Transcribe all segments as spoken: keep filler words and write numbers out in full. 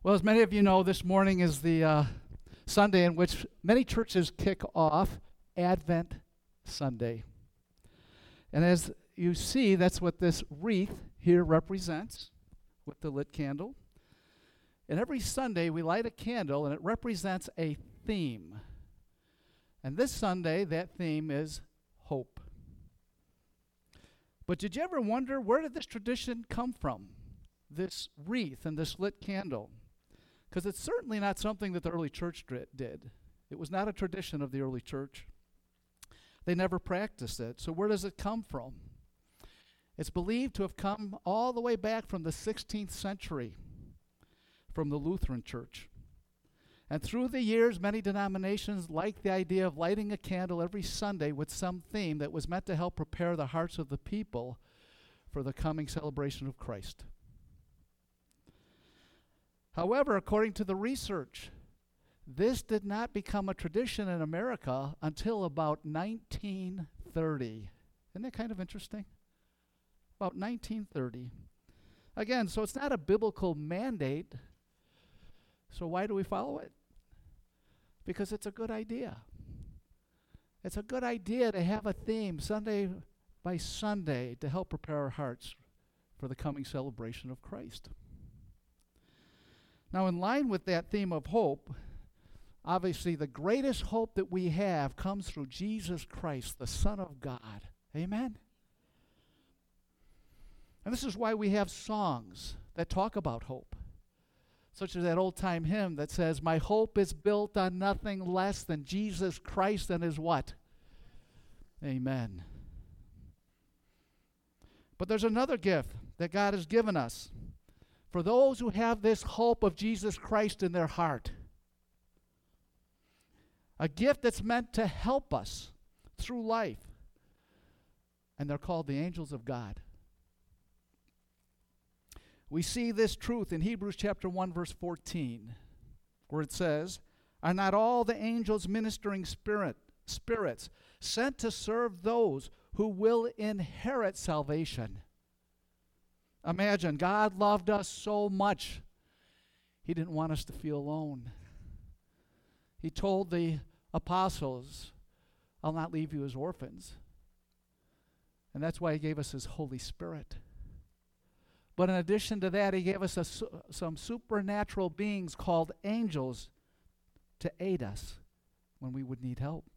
Well, as many of you know, this morning is the uh, Sunday in which many churches kick off Advent Sunday. And as you see, that's what this wreath here represents with the lit candle. And every Sunday we light a candle and it represents a theme. And this Sunday, that theme is hope. But did you ever wonder, where did this tradition come from? This wreath and this lit candle? Because it's certainly not something that the early church did. It was not a tradition of the early church. They never practiced it. So where does it come from? It's believed to have come all the way back from the sixteenth century, from the Lutheran Church. And through the years, many denominations liked the idea of lighting a candle every Sunday with some theme that was meant to help prepare the hearts of the people for the coming celebration of Christ. However, according to the research, this did not become a tradition in America until about nineteen thirty. Isn't that kind of interesting? About nineteen thirty. Again, so it's not a biblical mandate. So why do we follow it? Because it's a good idea. It's a good idea to have a theme Sunday by Sunday to help prepare our hearts for the coming celebration of Christ. Now, in line with that theme of hope, obviously the greatest hope that we have comes through Jesus Christ, the Son of God. Amen? And this is why we have songs that talk about hope, such as that old-time hymn that says, "My hope is built on nothing less than Jesus Christ and his" what? Amen. But there's another gift that God has given us for those who have this hope of Jesus Christ in their heart. A gift that's meant to help us through life. And they're called the angels of God. We see this truth in Hebrews chapter one, verse fourteen, where it says, "Are not all the angels ministering spirit, spirits sent to serve those who will inherit salvation?" Imagine, God loved us so much, he didn't want us to feel alone. He told the apostles, "I'll not leave you as orphans." And that's why he gave us his Holy Spirit. But in addition to that, he gave us a, some supernatural beings called angels to aid us when we would need help.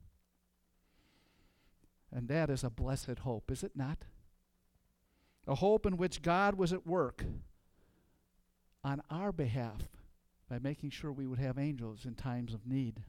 And that is a blessed hope, is it not? A hope in which God was at work on our behalf by making sure we would have angels in times of need.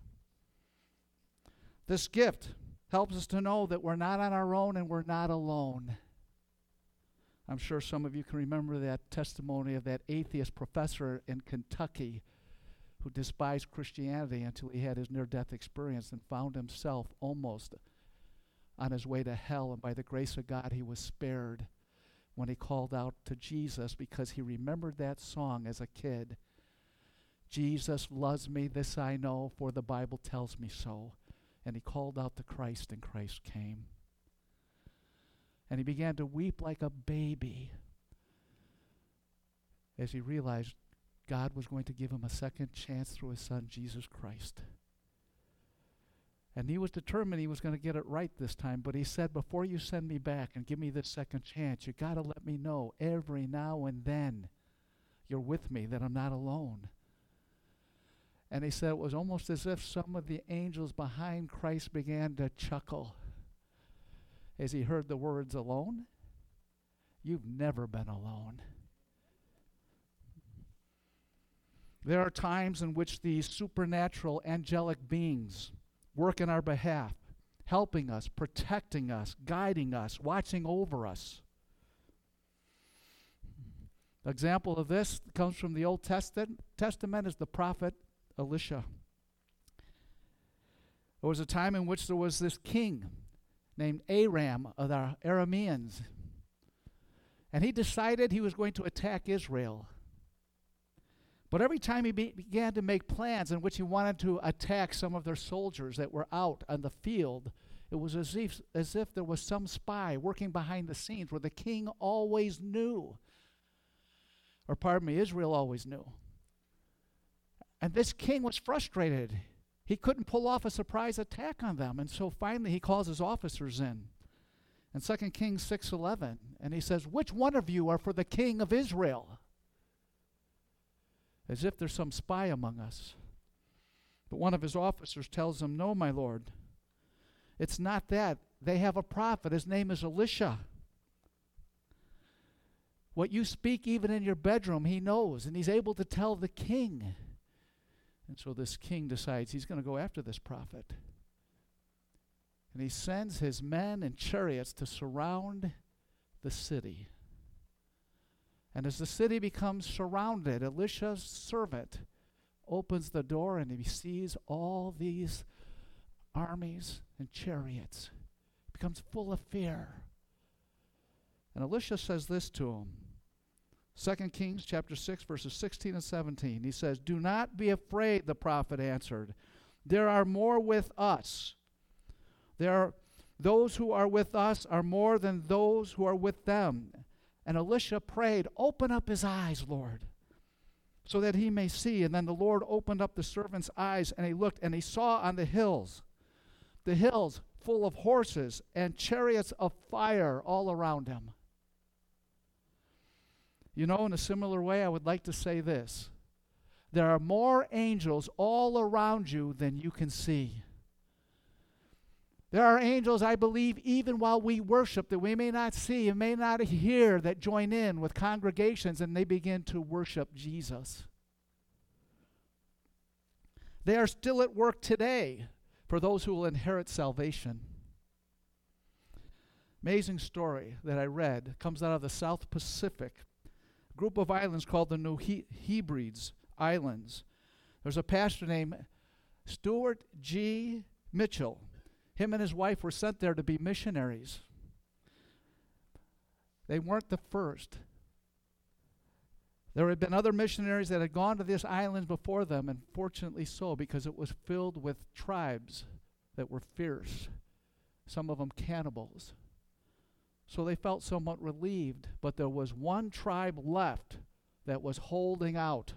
This gift helps us to know that we're not on our own and we're not alone. I'm sure some of you can remember that testimony of that atheist professor in Kentucky who despised Christianity until he had his near-death experience and found himself almost on his way to hell, and by the grace of God he was spared when he called out to Jesus because he remembered that song as a kid. "Jesus loves me, this I know, for the Bible tells me so." And he called out to Christ, and Christ came. And he began to weep like a baby as he realized God was going to give him a second chance through his son, Jesus Christ. And he was determined he was going to get it right this time, but he said, "Before you send me back and give me this second chance, you got to let me know every now and then you're with me, that I'm not alone." And he said it was almost as if some of the angels behind Christ began to chuckle as he heard the words, "Alone? You've never been alone." There are times in which these supernatural angelic beings work in our behalf, helping us, protecting us, guiding us, watching over us. The example of this comes from the Old Testament, Testament is the prophet Elisha. There was a time in which there was this king named Aram of the Arameans, and he decided he was going to attack Israel. But every time he be- began to make plans in which he wanted to attack some of their soldiers that were out on the field, it was as if, as if there was some spy working behind the scenes where the king always knew. Or pardon me, Israel always knew. And this king was frustrated. He couldn't pull off a surprise attack on them. And so finally he calls his officers in. In Second Kings six eleven, and he says, which one of you are for the king of Israel? As if there's some spy among us. But one of his officers tells him, no, my lord. It's not that. They have a prophet. His name is Elisha. What you speak even in your bedroom, he knows, and he's able to tell the king. And so this king decides he's going to go after this prophet. And he sends his men and chariots to surround the city. And as the city becomes surrounded, Elisha's servant opens the door and he sees all these armies and chariots. He becomes full of fear. And Elisha says this to him. Second Kings chapter six, verses sixteen and seventeen. He says, do not be afraid, the prophet answered. There are more with us. There are those who are with us are more than those who are with them. And Elisha prayed, open up his eyes, Lord, so that he may see. And then the Lord opened up the servant's eyes, and he looked, and he saw on the hills, the hills full of horses and chariots of fire all around him. You know, in a similar way, I would like to say this. There are more angels all around you than you can see. There are angels, I believe, even while we worship, that we may not see and may not hear, that join in with congregations and they begin to worship Jesus. They are still at work today for those who will inherit salvation. Amazing story that I read comes out of the South Pacific, a group of islands called the New he- Hebrides Islands. There's a pastor named Stuart G. Mitchell. Him and his wife were sent there to be missionaries. They weren't the first. There had been other missionaries that had gone to these islands before them, and fortunately so, because it was filled with tribes that were fierce, some of them cannibals. So they felt somewhat relieved, but there was one tribe left that was holding out.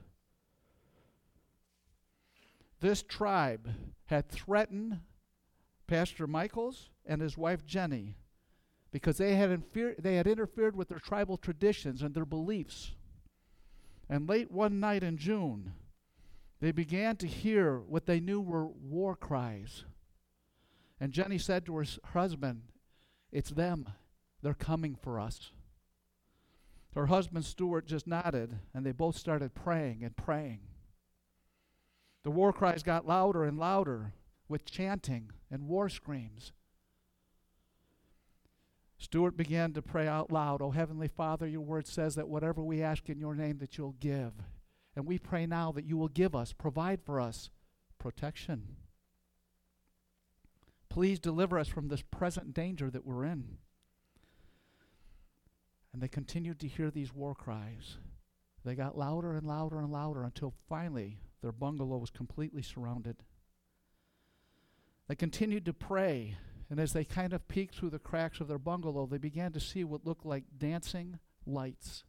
This tribe had threatened Pastor Michaels and his wife Jenny because they had, infer- they had interfered with their tribal traditions and their beliefs. And late one night in June, they began to hear what they knew were war cries. And Jenny said to her s- husband, it's them. They're coming for us. Her husband Stuart just nodded, and they both started praying and praying. The war cries got louder and louder, with chanting and war screams. Stuart began to pray out loud, "O Heavenly Father, your word says that whatever we ask in your name that you'll give. And we pray now that you will give us, provide for us, protection. Please deliver us from this present danger that we're in." And they continued to hear these war cries. They got louder and louder and louder until finally their bungalow was completely surrounded. They continued to pray, and as they kind of peeked through the cracks of their bungalow, they began to see what looked like dancing lights.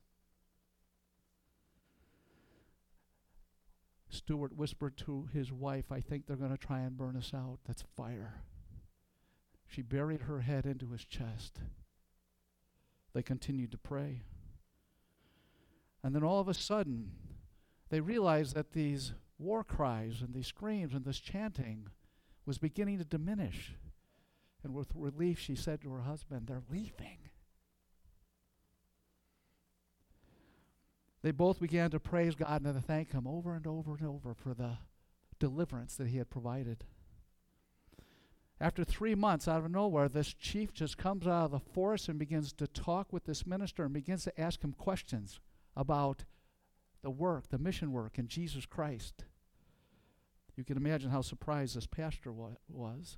Stuart whispered to his wife, "I think they're going to try and burn us out. That's fire." She buried her head into his chest. They continued to pray. And then all of a sudden, they realized that these war cries and these screams and this chanting was beginning to diminish. And with relief, she said to her husband, "They're leaving." They both began to praise God and to thank him over and over and over for the deliverance that he had provided. After three months, out of nowhere, this chief just comes out of the forest and begins to talk with this minister and begins to ask him questions about the work, the mission work in Jesus Christ. You can imagine how surprised this pastor wa- was.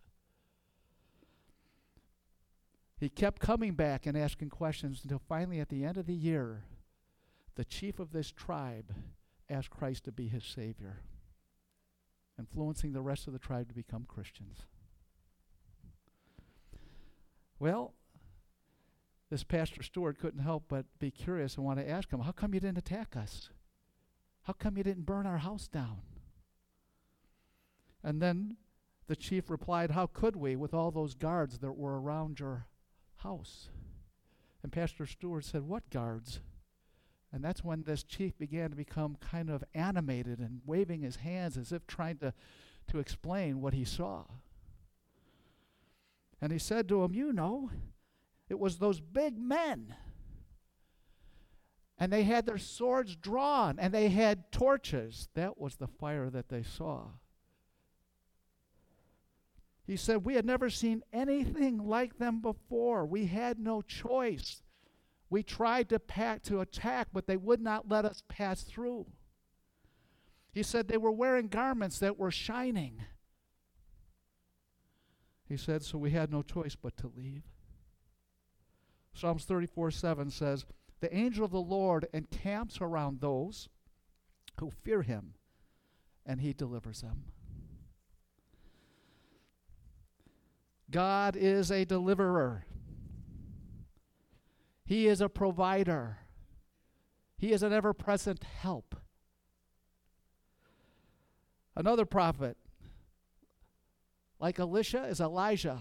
He kept coming back and asking questions until finally at the end of the year, the chief of this tribe asked Christ to be his Savior, influencing the rest of the tribe to become Christians. Well, this Pastor Stuart couldn't help but be curious and want to ask him, "How come you didn't attack us? How come you didn't burn our house down?" And then the chief replied, how could we with all those guards that were around your house? And Pastor Stewart said, what guards? And that's when this chief began to become kind of animated and waving his hands as if trying to, to explain what he saw. And he said to him, you know, it was those big men. And they had their swords drawn, and they had torches. That was the fire that they saw. He said, we had never seen anything like them before. We had no choice. We tried to pack, to attack, but they would not let us pass through. He said they were wearing garments that were shining. He said, so we had no choice but to leave. Psalms thirty-four seven says, the angel of the Lord encamps around those who fear him, and he delivers them. God is a deliverer. He is a provider. He is an ever-present help. Another prophet, like Elisha, is Elijah.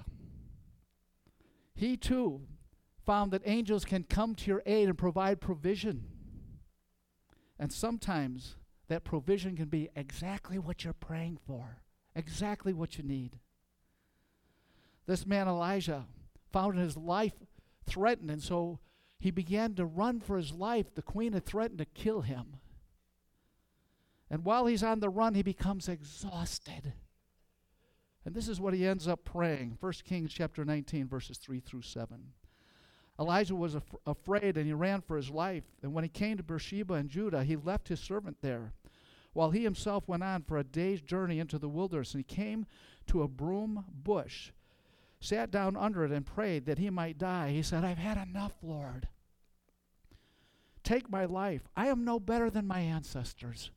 He too found that angels can come to your aid and provide provision. And sometimes that provision can be exactly what you're praying for, exactly what you need. This man Elijah found his life threatened, and so he began to run for his life. The queen had threatened to kill him. And while he's on the run, he becomes exhausted. And this is what he ends up praying. First Kings chapter nineteen, verses three through seven. Elijah was af- afraid, and he ran for his life. And when he came to Beersheba in Judah, he left his servant there, while he himself went on for a day's journey into the wilderness. And he came to a broom bush, sat down under it, and prayed that he might die. He said, I've had enough, Lord. Take my life. I am no better than my ancestors.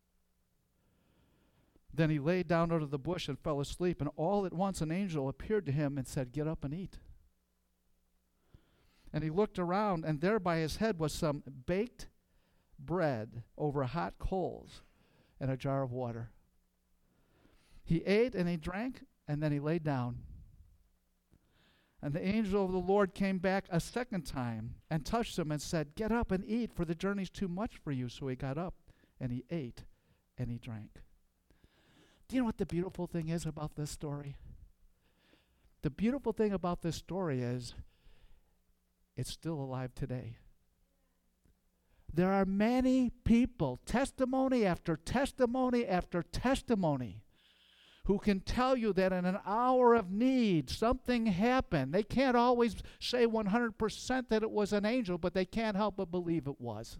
Then he laid down under the bush and fell asleep, and all at once an angel appeared to him and said, get up and eat. And he looked around, and there by his head was some baked bread over hot coals and a jar of water. He ate and he drank, and then he laid down. And the angel of the Lord came back a second time and touched him and said, get up and eat, for the journey's too much for you. So he got up and he ate and he drank. Do you know what the beautiful thing is about this story? The beautiful thing about this story is it's still alive today. There are many people, testimony after testimony after testimony, who can tell you that in an hour of need, something happened. They can't always say one hundred percent that it was an angel, but they can't help but believe it was.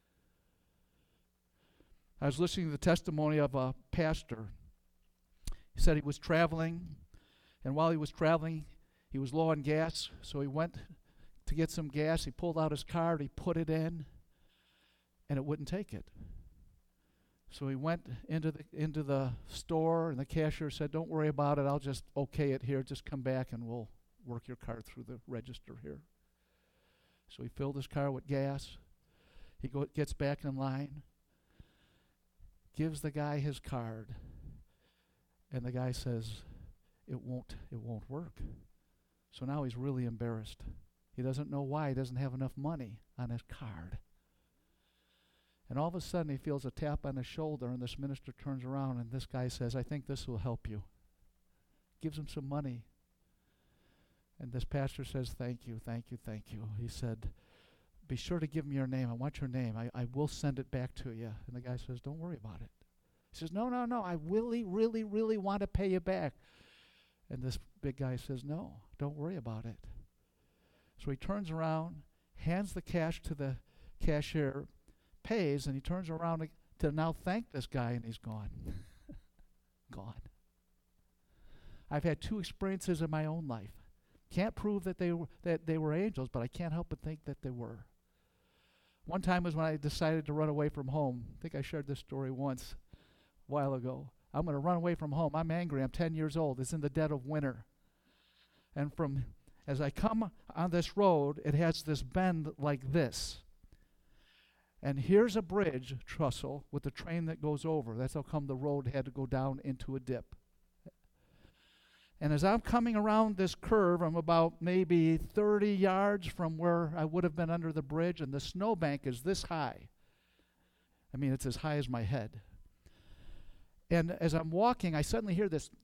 I was listening to the testimony of a pastor. He said he was traveling, and while he was traveling, he was low on gas, so he went to get some gas. He pulled out his card, he put it in, and it wouldn't take it. So he went into the into the store, and the cashier said, don't worry about it, I'll just okay it here, just come back and we'll work your card through the register here. So he filled his car with gas. He go, gets back in line, gives the guy his card, and the guy says, it won't, it won't work. So now he's really embarrassed. He doesn't know why. He doesn't have enough money on his card. And all of a sudden he feels a tap on his shoulder, and this minister turns around, and this guy says, I think this will help you. Gives him some money. And this pastor says, thank you, thank you, thank you. He said, be sure to give me your name. I want your name. I, I will send it back to you. And the guy says, don't worry about it. He says, no, no, no, I really, really, really want to pay you back. And this big guy says, no, don't worry about it. So he turns around, hands the cash to the cashier, pays, and he turns around to now thank this guy, and he's gone. Gone. I've had two experiences in my own life. Can't prove that they were that they were angels, but I can't help but think that they were. One time was when I decided to run away from home. I think I shared this story once a while ago. I'm going to run away from home. I'm angry. I'm ten years old. It's in the dead of winter. And from as I come on this road, it has this bend like this. And here's a bridge trestle with a train that goes over. That's how come the road had to go down into a dip. And as I'm coming around this curve, I'm about maybe thirty yards from where I would have been under the bridge, and the snowbank is this high. I mean, it's as high as my head. And as I'm walking, I suddenly hear this,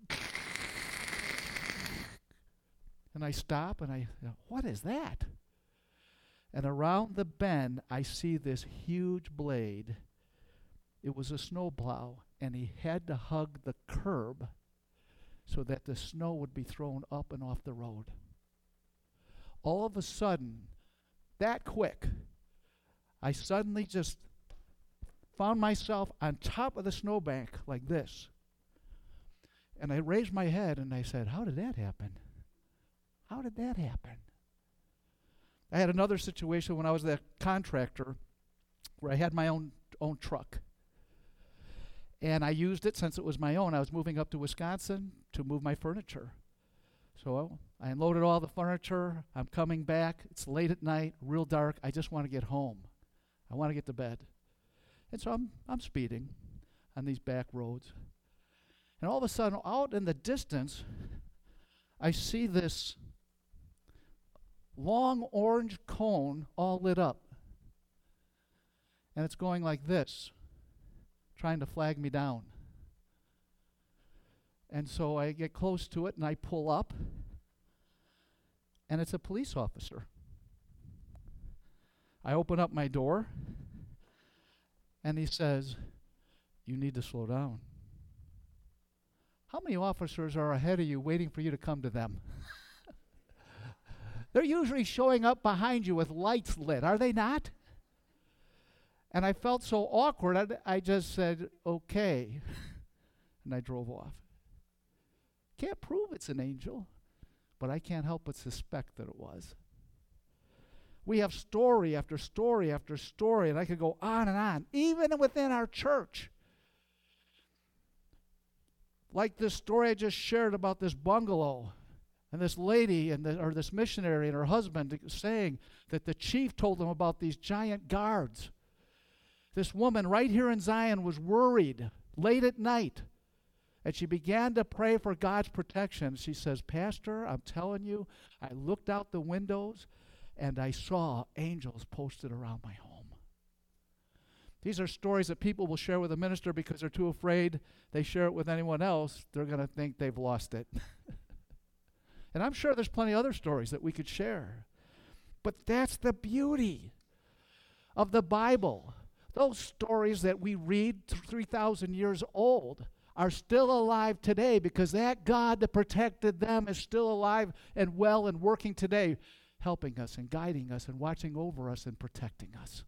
and I stop, and I, what is that? And around the bend, I see this huge blade. It was a snowplow, and he had to hug the curb so that the snow would be thrown up and off the road. All of a sudden, that quick, I suddenly just found myself on top of the snowbank like this. And I raised my head and I said, how did that happen? How did that happen? I had another situation when I was a contractor where I had my own own truck. And I used it since it was my own. I was moving up to Wisconsin to move my furniture. So I unloaded all the furniture. I'm coming back. It's late at night, real dark. I just want to get home. I want to get to bed. And so I'm I'm speeding on these back roads. And all of a sudden, out in the distance, I see this long orange cone all lit up. And it's going like this, trying to flag me down. And so I get close to it and I pull up, and it's a police officer. I open up my door, and he says, you need to slow down. How many officers are ahead of you waiting for you to come to them? They're usually showing up behind you with lights lit, are they not? And I felt so awkward, I, I just said, okay, and I drove off. Can't prove it's an angel, but I can't help but suspect that it was. We have story after story after story, and I could go on and on, even within our church. Like this story I just shared about this bungalow, and this lady and the, or this missionary and her husband saying that the chief told them about these giant guards. This woman right here in Zion was worried late at night, and she began to pray for God's protection. She says, Pastor, I'm telling you, I looked out the windows, and I saw angels posted around my home. These are stories that people will share with a minister because they're too afraid they share it with anyone else. They're going to think they've lost it. And I'm sure there's plenty of other stories that we could share. But that's the beauty of the Bible. Those stories that we read three thousand years old are still alive today because that God that protected them is still alive and well and working today, helping us and guiding us and watching over us and protecting us.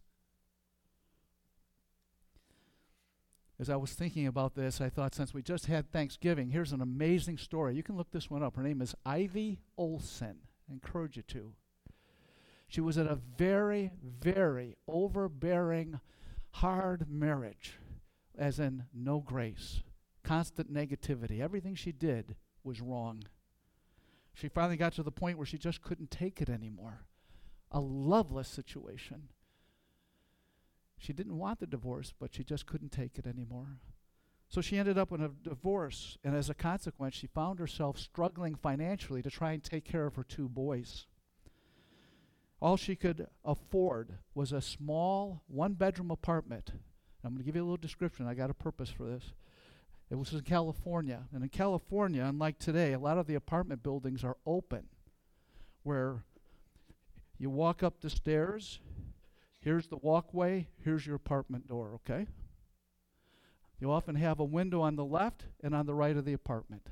As I was thinking about this, I thought, since we just had Thanksgiving, here's an amazing story. You can look this one up. Her name is Ivy Olson. I encourage you to. She was in a very, very overbearing, hard marriage, as in no grace, constant negativity. Everything she did was wrong. She finally got to the point where she just couldn't take it anymore. A loveless situation. She didn't want the divorce, but she just couldn't take it anymore. So she ended up in a divorce, and as a consequence, she found herself struggling financially to try and take care of her two boys. All she could afford was a small one-bedroom apartment. I'm going to give you a little description. I got a purpose for this. It was in California. And in California, unlike today, a lot of the apartment buildings are open, where you walk up the stairs, here's the walkway, here's your apartment door, okay? You often have a window on the left and on the right of the apartment.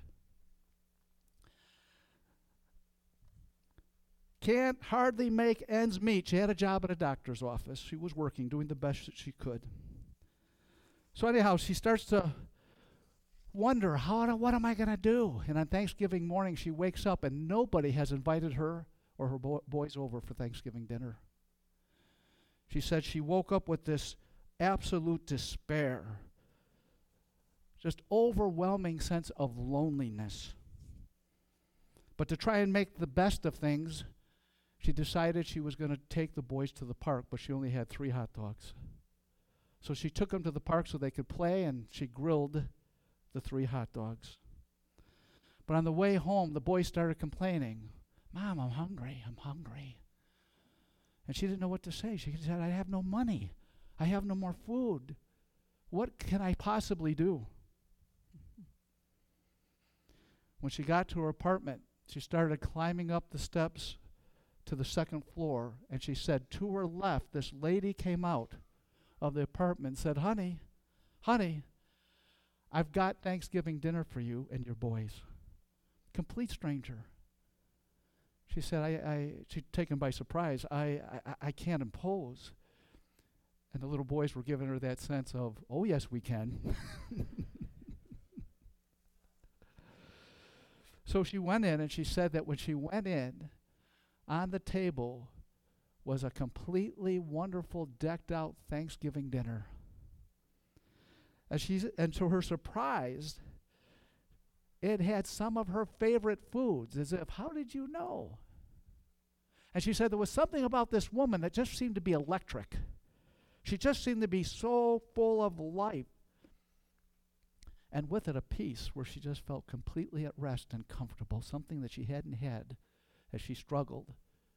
Can't hardly make ends meet. She had a job at a doctor's office. She was working, doing the best that she could. So anyhow, she starts to wonder, how, what am I going to do? And on Thanksgiving morning, she wakes up and nobody has invited her or her bo- boys over for Thanksgiving dinner. She said she woke up with this absolute despair, just overwhelming sense of loneliness. But to try and make the best of things, she decided she was going to take the boys to the park, but she only had three hot dogs. So she took them to the park so they could play, and she grilled the three hot dogs. But on the way home, the boy started complaining, "Mom, I'm hungry, I'm hungry." And she didn't know what to say. She said, "I have no money. I have no more food. What can I possibly do?" When she got to her apartment, she started climbing up the steps to the second floor, and she said, to her left, this lady came out of the apartment and said, "Honey, honey, I've got Thanksgiving dinner for you and your boys." Complete stranger. She said, I, I she's taken by surprise. I, I, I can't impose. And the little boys were giving her that sense of, "Oh, yes, we can." So she went in, and she said that when she went in, on the table was a completely wonderful, decked-out Thanksgiving dinner. And, she's, and to her surprise, it had some of her favorite foods, as if, "How did you know?" And she said there was something about this woman that just seemed to be electric. She just seemed to be so full of life. And with it, a peace where she just felt completely at rest and comfortable, something that she hadn't had as she struggled.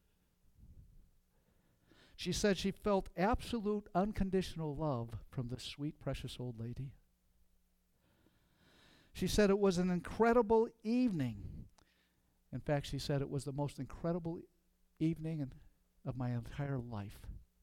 She said she felt absolute unconditional love from this sweet, precious old lady. She said it was an incredible evening. In fact, she said it was the most incredible evening in, of my entire life.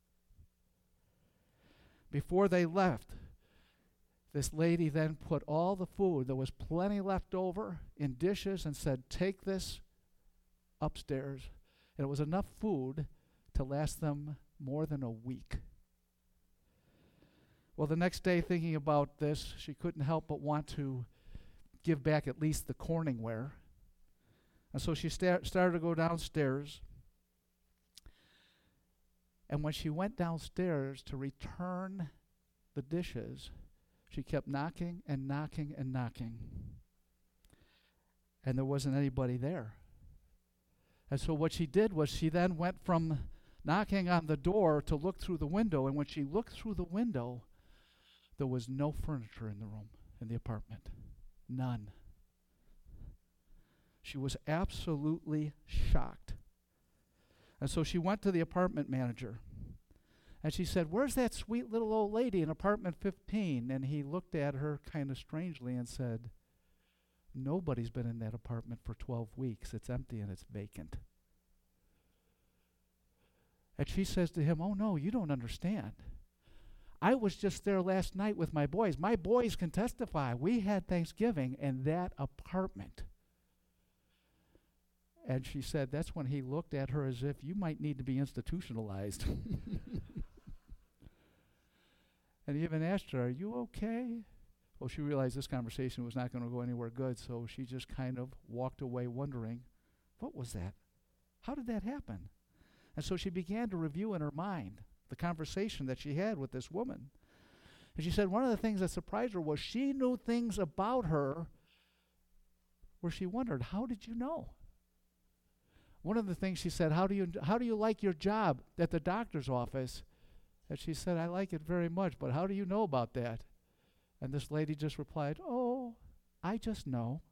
Before they left, this lady then put all the food, there was plenty left over, in dishes and said, "Take this upstairs." And it was enough food to last them more than a week. Well, the next day, thinking about this, she couldn't help but want to give back at least the Corningware. And so she sta- started to go downstairs. And when she went downstairs to return the dishes, she kept knocking and knocking and knocking. And there wasn't anybody there. And so what she did was she then went from knocking on the door to look through the window. And when she looked through the window, there was no furniture in the room, in the apartment. None. She was absolutely shocked. And so she went to the apartment manager. And she said, "Where's that sweet little old lady in apartment fifteen? And he looked at her kind of strangely and said, "Nobody's been in that apartment for twelve weeks. It's empty and it's vacant." And she says to him, "Oh, no, you don't understand. I was just there last night with my boys. My boys can testify. We had Thanksgiving in that apartment." And she said that's when he looked at her as if, "You might need to be institutionalized." And he even asked her, "Are you okay?" Well, she realized this conversation was not going to go anywhere good, so she just kind of walked away wondering, what was that? How did that happen? And so she began to review in her mind the conversation that she had with this woman. And she said one of the things that surprised her was she knew things about her where she wondered, how did you know? One of the things she said, how do you how do you like your job at the doctor's office? And she said, "I like it very much, but how do you know about that?" And this lady just replied, "Oh, I just know."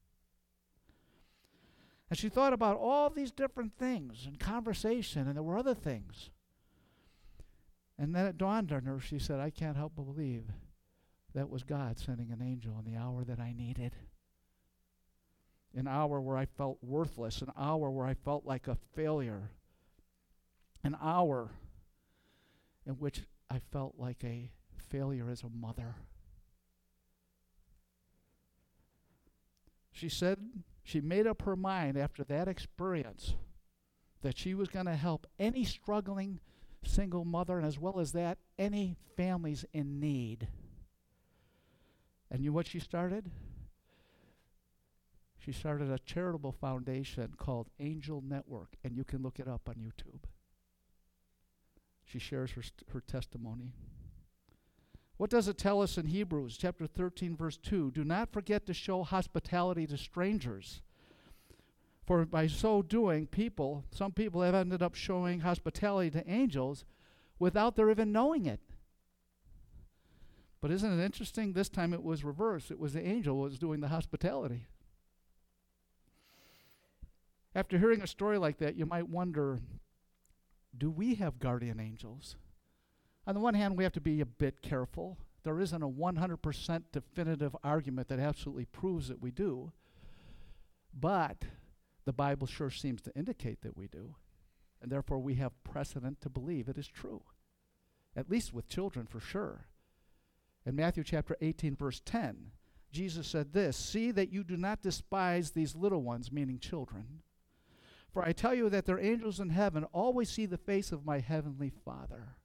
And she thought about all these different things in conversation, and there were other things. And then it dawned on her, she said, "I can't help but believe that was God sending an angel in the hour that I needed. An hour where I felt worthless, an hour where I felt like a failure, an hour in which I felt like a failure as a mother." She said she made up her mind after that experience that she was going to help any struggling single mother, and as well as that, any families in need. And you know what she started? She started a charitable foundation called Angel Network, and you can look it up on YouTube. She shares her, st- her testimony. What does it tell us in Hebrews chapter thirteen, verse two? "Do not forget to show hospitality to strangers. For by so doing, people, some people have ended up showing hospitality to angels without their even knowing it." But isn't it interesting? This time it was reversed. It was the angel who was doing the hospitality. After hearing a story like that, you might wonder, do we have guardian angels? On the one hand, we have to be a bit careful. There isn't a one hundred percent definitive argument that absolutely proves that we do. But the Bible sure seems to indicate that we do. And therefore, we have precedent to believe it is true. At least with children, for sure. In Matthew chapter eighteen, verse ten, Jesus said this, "See that you do not despise these little ones," meaning children. "For I tell you that their angels in heaven always see the face of my heavenly Father."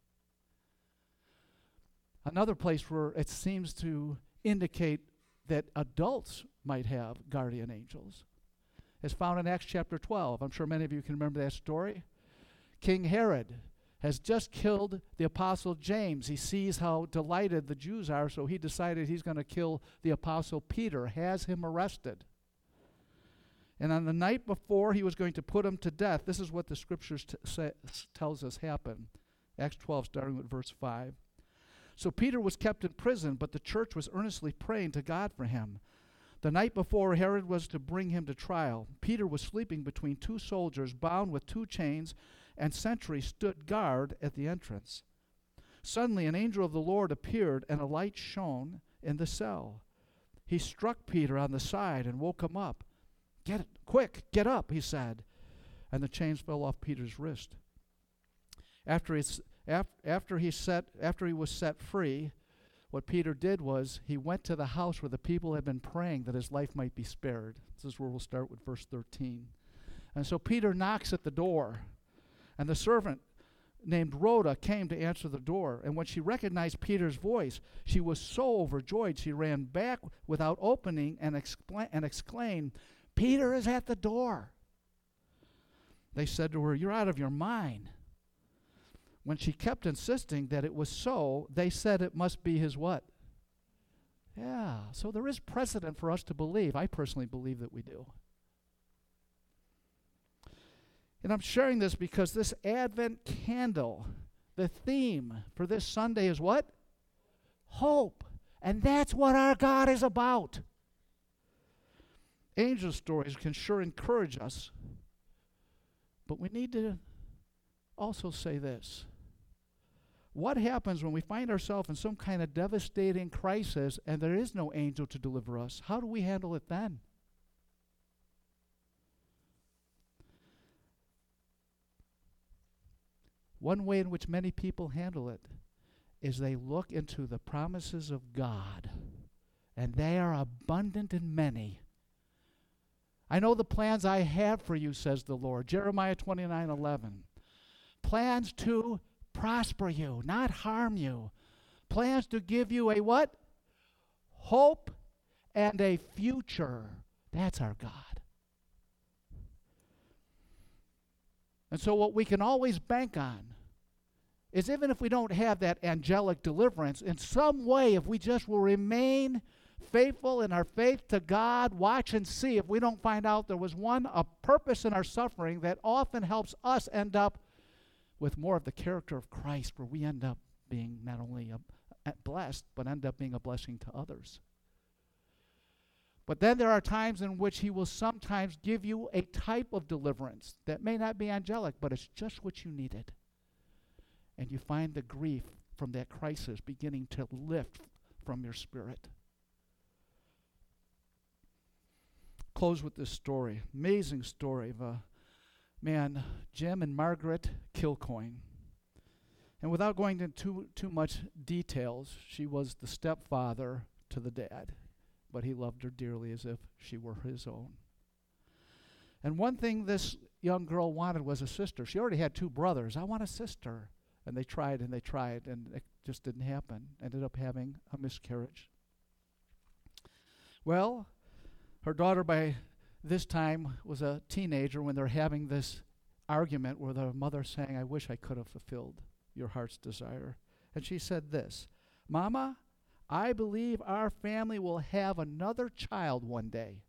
Another place where it seems to indicate that adults might have guardian angels is found in Acts chapter twelve. I'm sure many of you can remember that story. King Herod has just killed the apostle James. He sees how delighted the Jews are, so he decided he's going to kill the apostle Peter, has him arrested. And on the night before he was going to put him to death, this is what the scriptures t- say, tells us happened. Acts twelve, starting with verse five. "So Peter was kept in prison, but the church was earnestly praying to God for him. The night before Herod was to bring him to trial, Peter was sleeping between two soldiers, bound with two chains, and sentries stood guard at the entrance. Suddenly an angel of the Lord appeared, and a light shone in the cell. He struck Peter on the side and woke him up. 'Get it, quick, get up,' he said. And the chains fell off Peter's wrist. After, his, af, after, he set, after he was set free, what Peter did was he went to the house where the people had been praying that his life might be spared." This is where we'll start with verse thirteen. And so Peter knocks at the door, and the servant named Rhoda came to answer the door. And when she recognized Peter's voice, she was so overjoyed she ran back without opening and, excla- and exclaimed, "Peter is at the door." They said to her, "You're out of your mind." When she kept insisting that it was so, they said it must be his what? Yeah, so there is precedent for us to believe. I personally believe that we do. And I'm sharing this because this Advent candle, the theme for this Sunday is what? Hope. And that's what our God is about. Angel stories can sure encourage us, but we need to also say this. What happens when we find ourselves in some kind of devastating crisis and there is no angel to deliver us? How do we handle it then? One way in which many people handle it is they look into the promises of God, and they are abundant and many. "I know the plans I have for you," says the Lord. Jeremiah twenty-nine eleven. Plans to prosper you, not harm you. Plans to give you a what? Hope and a future. That's our God. And so what we can always bank on is, even if we don't have that angelic deliverance, in some way, if we just will remain faithful in our faith to God, watch and see if we don't find out there was one, a purpose in our suffering that often helps us end up with more of the character of Christ, where we end up being not only a, a blessed, but end up being a blessing to others. But then there are times in which he will sometimes give you a type of deliverance that may not be angelic, but it's just what you needed. And you find the grief from that crisis beginning to lift from your spirit. Close with this story, amazing story of a man, Jim and Margaret Kilcoyne. And without going into too, too much details, she was the stepfather to the dad, but he loved her dearly as if she were his own. And one thing this young girl wanted was a sister. She already had two brothers. "I want a sister." And they tried and they tried, and it just didn't happen. Ended up having a miscarriage. Well, her daughter by this time was a teenager when they're having this argument where the mother's saying, "I wish I could have fulfilled your heart's desire." And she said this, "Mama, I believe our family will have another child one day."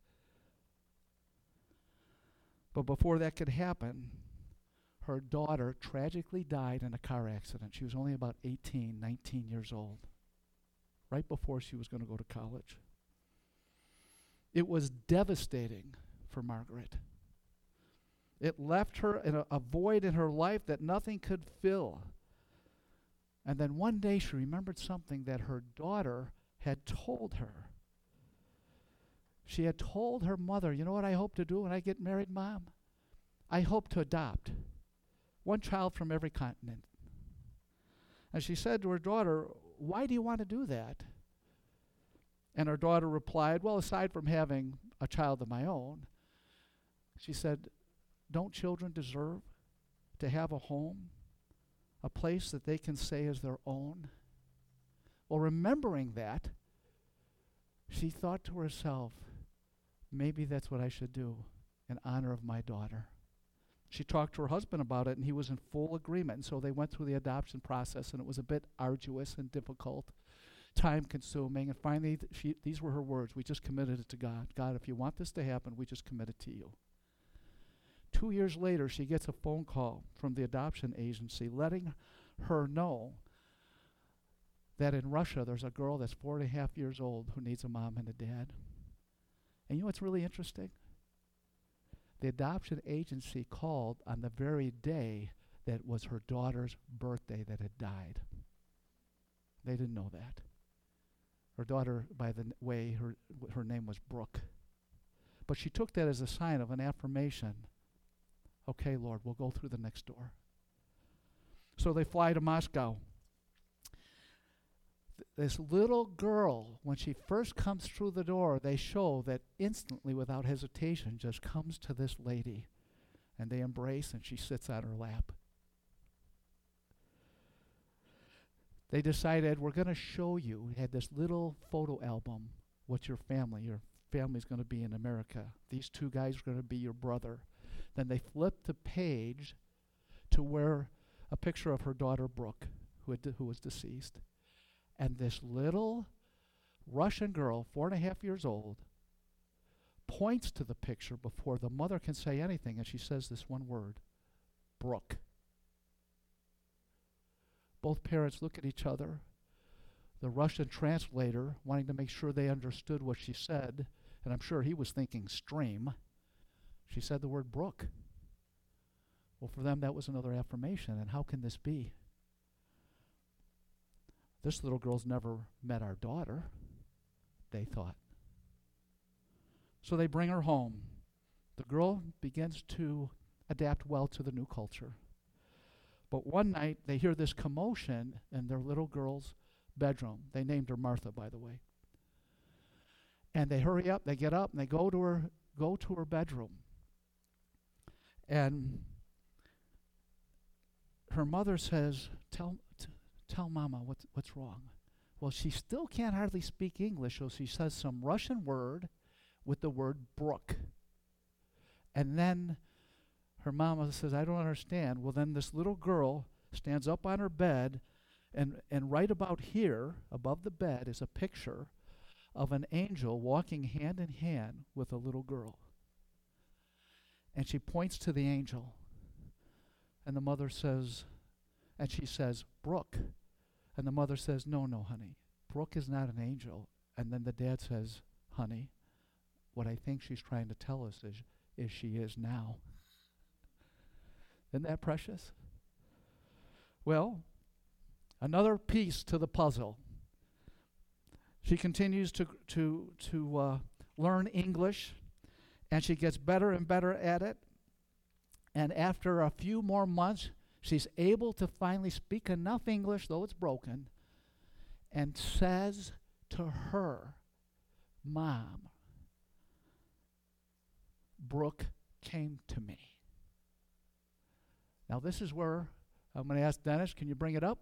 But before that could happen, her daughter tragically died in a car accident. She was only about eighteen, nineteen years old, right before she was going to go to college. It was devastating for Margaret. It left her in a, a void in her life that nothing could fill. And then one day she remembered something that her daughter had told her. She had told her mother, you know what I hope to do when I get married, Mom? I hope to adopt one child from every continent. And she said to her daughter, why do you want to do that? And her daughter replied, well, aside from having a child of my own, she said, don't children deserve to have a home, a place that they can say is their own? Well, remembering that, she thought to herself, maybe that's what I should do in honor of my daughter. She talked to her husband about it, and he was in full agreement. And so they went through the adoption process, and it was a bit arduous and difficult, time-consuming. And finally, th- she, these were her words. We just committed it to God. God, if you want this to happen, we just commit it to you. Two years later, she gets a phone call from the adoption agency letting her know that in Russia there's a girl that's four and a half years old who needs a mom and a dad. And you know what's really interesting? The adoption agency called on the very day that was her daughter's birthday that had died. They didn't know that. Her daughter, by the n- way, her, w- her name was Brooke. But she took that as a sign of an affirmation. Okay, Lord, we'll go through the next door. So they fly to Moscow. Th- this little girl, when she first comes through the door, they show that instantly, without hesitation, just comes to this lady. And they embrace, and she sits on her lap. They decided, we're going to show you, we had this little photo album, what your family, your family's going to be in America. These two guys are going to be your brother. Then they flipped the page to where a picture of her daughter Brooke, who, had de- who was deceased. And this little Russian girl, four and a half years old, points to the picture before the mother can say anything, and she says this one word, Brooke. Both parents look at each other. The Russian translator, wanting to make sure they understood what she said, and I'm sure he was thinking stream, she said the word Brooke. Well, for them, that was another affirmation. And how can this be? This little girl's never met our daughter, they thought. So they bring her home. The girl begins to adapt well to the new culture. But one night, they hear this commotion in their little girl's bedroom. They named her Martha, by the way. And they hurry up, they get up, and they go to her, go to her bedroom. And her mother says, tell t- tell Mama what's, what's wrong. Well, she still can't hardly speak English, so she says some Russian word with the word Brooke. And then her mama says, I don't understand. Well, then this little girl stands up on her bed, and, and right about here, above the bed, is a picture of an angel walking hand in hand with a little girl. And she points to the angel. And the mother says, and she says, Brooke. And the mother says, no, no, honey. Brooke is not an angel. And then the dad says, honey, what I think she's trying to tell us is, is she is now. Isn't that precious? Well, another piece to the puzzle. She continues to, to, to uh, learn English, and she gets better and better at it. And after a few more months, she's able to finally speak enough English, though it's broken, and says to her, Mom, Brooke came to me. Now this is where I'm going to ask Dennis, can you bring it up?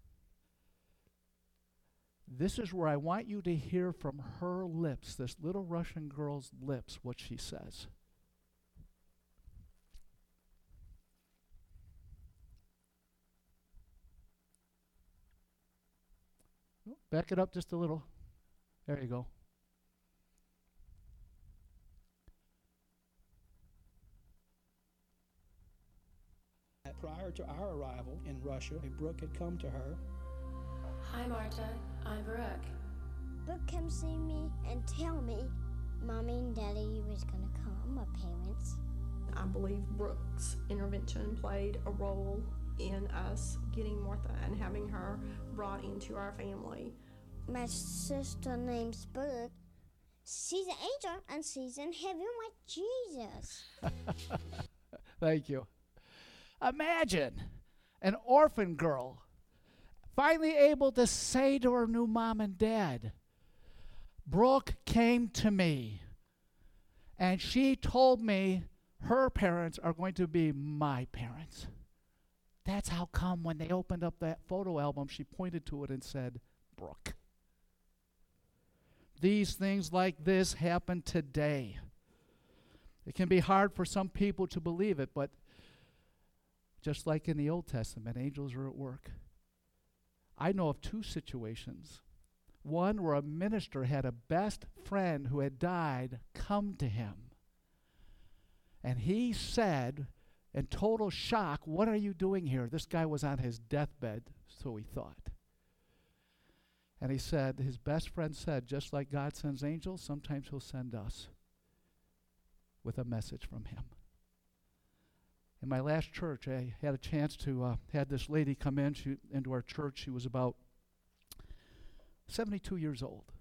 This is where I want you to hear from her lips, this little Russian girl's lips, what she says. Back it up just a little. There you go. Prior to our arrival in Russia, Brooke had come to her. Hi, Marta. I'm Brooke. Brooke come see me and tell me Mommy and Daddy was gonna come, my parents. I believe Brooke's intervention played a role in us getting Martha and having her brought into our family. My sister name's Brooke. She's an angel and she's in heaven with Jesus. Thank you. Imagine an orphan girl finally able to say to her new mom and dad, Brooke came to me and she told me her parents are going to be my parents. That's how come when they opened up that photo album, she pointed to it and said, Brooke. These things like this happen today. It can be hard for some people to believe it, but just like in the Old Testament, angels are at work. I know of two situations. One where a minister had a best friend who had died come to him. And he said, in total shock, what are you doing here? This guy was on his deathbed, so he thought. And he said, his best friend said, just like God sends angels, sometimes he'll send us with a message from him. In my last church, I had a chance to uh, had this lady come in she, into our church. She was about seventy-two years old.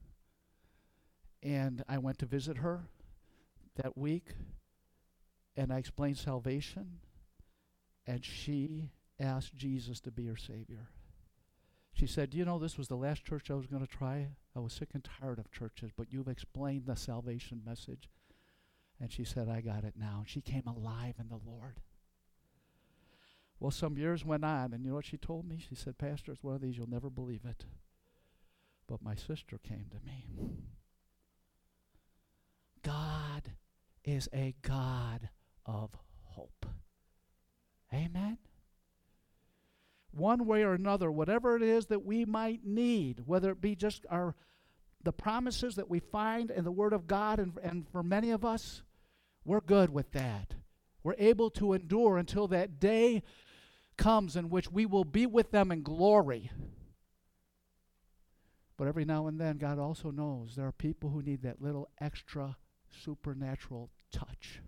And I went to visit her that week, and I explained salvation, and she asked Jesus to be her Savior. She said, you know, this was the last church I was going to try. I was sick and tired of churches, but you've explained the salvation message. And she said, I got it now. She came alive in the Lord. Well, some years went on, and you know what she told me? She said, Pastor, it's one of these, you'll never believe it. But my sister came to me. God is a God of hope. Amen? One way or another, whatever it is that we might need, whether it be just our the promises that we find in the Word of God, and, and for many of us, we're good with that. We're able to endure until that day comes in which we will be with them in glory. But every now and then, God also knows there are people who need that little extra supernatural touch.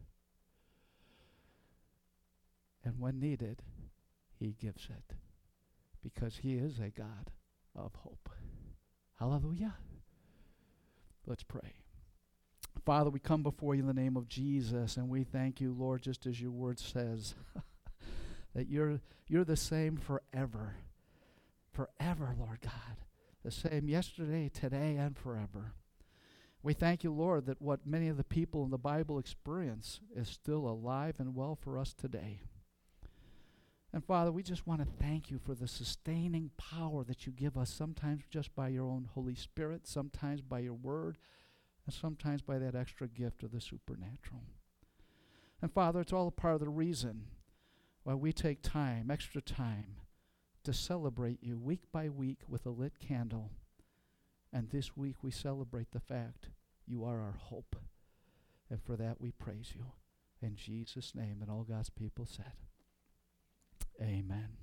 And when needed, He gives it. Because He is a God of hope. Hallelujah. Let's pray. Father, we come before you in the name of Jesus, and we thank you, Lord, just as your word says, that you're, you're the same forever. Forever, Lord God. The same yesterday, today, and forever. We thank you, Lord, that what many of the people in the Bible experience is still alive and well for us today. And Father, we just want to thank you for the sustaining power that you give us, sometimes just by your own Holy Spirit, sometimes by your word, and sometimes by that extra gift of the supernatural. And Father, it's all a part of the reason why we take time, extra time, to celebrate you week by week with a lit candle. And this week we celebrate the fact you are our hope. And for that we praise you. In Jesus' name, and all God's people said, amen.